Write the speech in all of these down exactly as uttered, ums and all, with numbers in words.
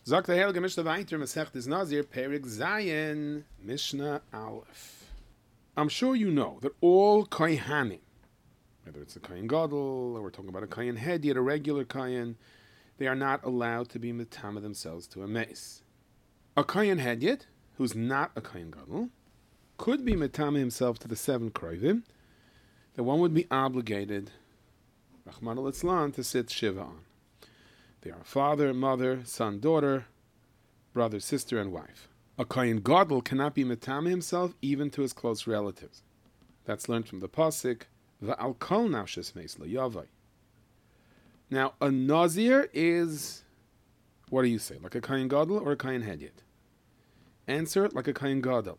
Sagt der Heilige Mishnah weiter, Masechtes Nazir, Perik Zayin, Mishnah Aleph. I'm sure you know that all Kohanim, whether it's a Kohen Gadol, or we're talking about a Kohen Hedyot, a regular Kohen, they are not allowed to be metama themselves to a mace. A Kohen Hedyot, who's not a Kohen Gadol, could be metama himself to the seven Krovim, that one would be obligated, Rachmana litzlan, to sit Shiva on. They are father, mother, son, daughter, brother, sister, and wife. A Kohen Gadol cannot be metama himself even to his close relatives. That's learned from the pasuk, Va'al kol nafshes meis lo yavai. Now, a Nazir is, what do you say, like a Kohen Gadol or a Kohen Hedyot? Answer, like a Kohen Gadol.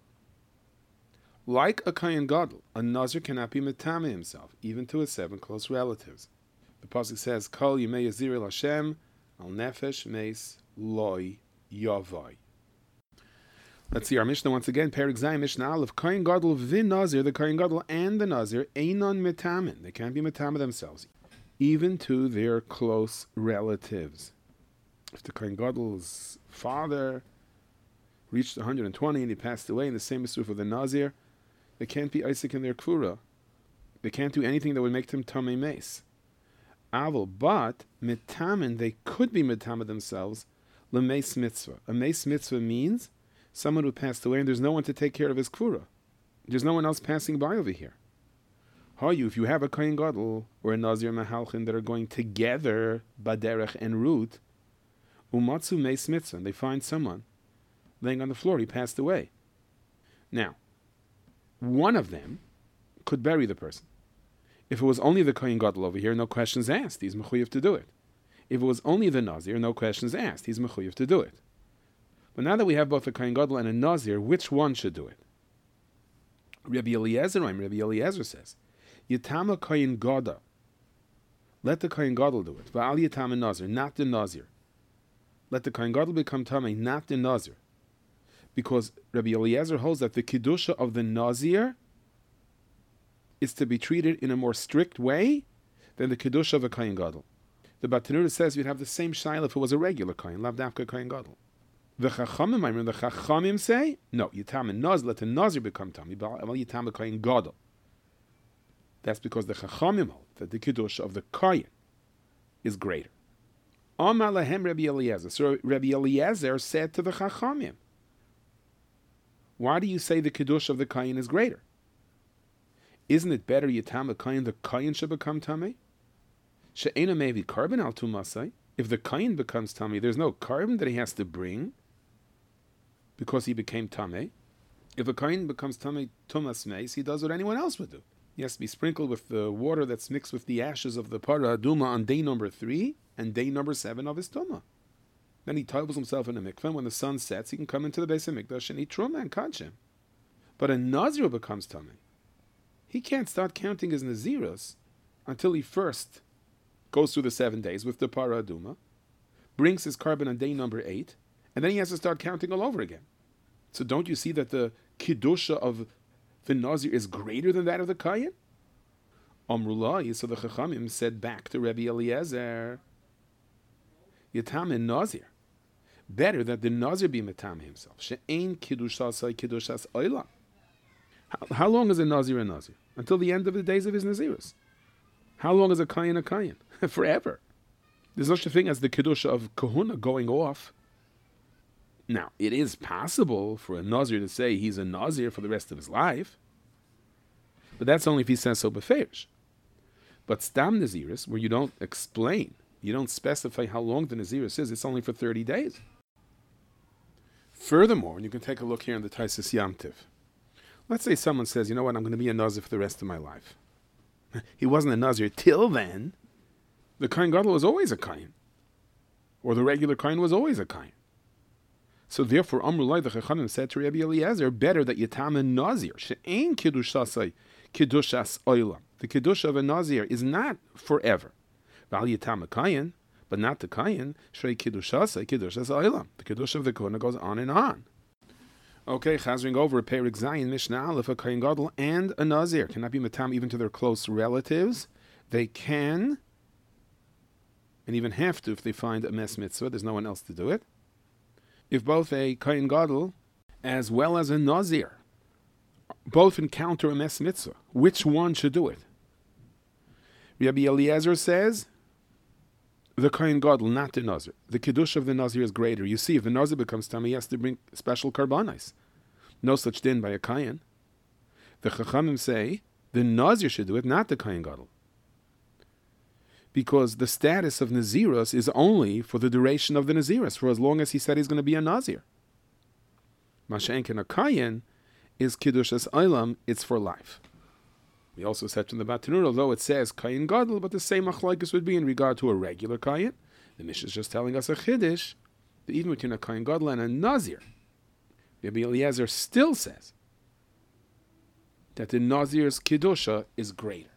Like a Kohen Gadol, a Nazir cannot be metama himself even to his seven close relatives. The pasuk says, Kol yimei yazir el Hashem, al nefesh meis loy yavai. Let's see our Mishnah once again. Perik Zayin Mishnah Aleph. Kohen Gadol v'in Nazir, the Kohen Gadol and the Nazir, einon metamin. They can't be metama themselves, even to their close relatives. If the Kohen Gadol's father reached one hundred twenty and he passed away in the same misruf of the Nazir, they can't be Isaac in their Kfura. They can't do anything that would make them Tamei Meis. Aval, but metamin, they could be metama themselves, lemeis mitzvah. A meis mitzvah means someone who passed away and there's no one to take care of his Kfura. There's no one else passing by over here. How you, if you have a Kohen Gadol or a Nazir Mahalchin that are going together, baderech and root, umatsu meis mitzvah, and they find someone laying on the floor, he passed away. Now, one of them could bury the person. If it was only the Kohen Gadol over here, no questions asked. He's mechuyev to do it. If it was only the Nazir, no questions asked. He's mechuyev to do it. But now that we have both a Kohen Gadol and a Nazir, which one should do it? Rabbi Eliezer, Rabbi Eliezer says, Yitama Kohen Gadol. Let the Kohen Gadol do it. Va'al Yitama Nazir, not the Nazir. Let the Kohen Gadol become Tamei, not the Nazir. Because Rabbi Eliezer holds that the Kiddusha of the Nazir is to be treated in a more strict way than the Kiddusha of a Kohen Gadol. The Batanuda says you'd have the same shaila if it was a regular Kohen, lav dafka Kohen Gadol. The Chachamim, I remember the Chachamim say, no, Yitam and Nazir, let the Nazir become Tamei, but Yitam a Kohen Gadol. That's because the Chachamim hold that the Kiddusha of the Kohen is greater. Amar lahem Rabbi Eliezer. So Rabbi Eliezer said to the Chachamim, why do you say the Kiddush of the Kohen is greater? Isn't it better Yitam a Kohen, the Kohen should become Tamei? She'ena mevi carbon al tumasai. If the Kohen becomes Tamei, there's no carbon that he has to bring because he became Tamei. If a Kohen becomes Tamei tumas meis, he does what anyone else would do. He has to be sprinkled with the water that's mixed with the ashes of the Parah Aduma on day number three and day number seven of his Tumah. Then he tovels himself in a mikveh. When the sun sets, he can come into the Beis HaMikdash and eat truma and kachim. But a Nazir becomes Tamei. He can't start counting his Naziros until he first goes through the seven days with the Parah Aduma, brings his carbon on day number eight, and then he has to start counting all over again. So don't you see that the Kiddusha of the Nazir is greater than that of the Kohen? Amrullah, so the Chachamim said back to Rabbi Eliezer, Yatam and Nazir, better that the Nazir be metame himself. She'ein kiddusha kiddushas oila. How long is a Nazir a Nazir? Until the end of the days of his Nazirus. How long is a Kohen a Kohen? Forever. There's such a thing as the kiddusha of kahuna going off. Now, it is possible for a Nazir to say he's a Nazir for the rest of his life, but that's only if he says so beferish. But stam Nazirus, where you don't explain, you don't specify how long the Nazirus is, it's only for thirty days. Furthermore, and you can take a look here in the Taisus Yamtiv. Let's say someone says, you know what, I'm going to be a Nazir for the rest of my life. He wasn't a Nazir till then. The Kohen Gadol was always a Kohen. Or the regular Kohen was always a Kohen. So therefore, Amrullah, the Chachamim said to Rabbi Eliezer, better that Yitam a Nazir. She'ein kiddushasai kiddushas oilam. The kiddush of a Nazir is not forever. Val Yitam a Kohen, but not the Kohen. Shrei kiddushasai kiddushas oilam. The kiddush of the Kohen goes on and on. Okay, chazering over Perik Zayin Mishnah Aleph, a Kohen Gadol and a Nazir cannot be matam even to their close relatives. They can, and even have to if they find a mes mitzvah. There's no one else to do it. if both a Kohen Gadol as well as a Nazir both encounter a Mes Mitzvah, which one should do it? Rabbi Eliezer says, the Kohen Gadol, not the Nazir. The Kiddush of the Nazir is greater. You see, if the Nazir becomes Tamei, he has to bring special Karbanos. No such din by a Kohen. The Chachamim say, the Nazir should do it, not the Kohen Gadol. Because the status of Nazirus is only for the duration of the Nazirus, for as long as he said he's going to be a Nazir. Mashenken a Kohen is Kiddushas Olam, it's for life. We also said from the Batanur, although it says Kohen Gadol, but the same machlokes would be in regard to a regular Kohen. The Mishnah is just telling us a Chiddush, that even between a Kohen Gadol and a Nazir, Rabbi Eliezer still says that the Nazir's Kiddusha is greater.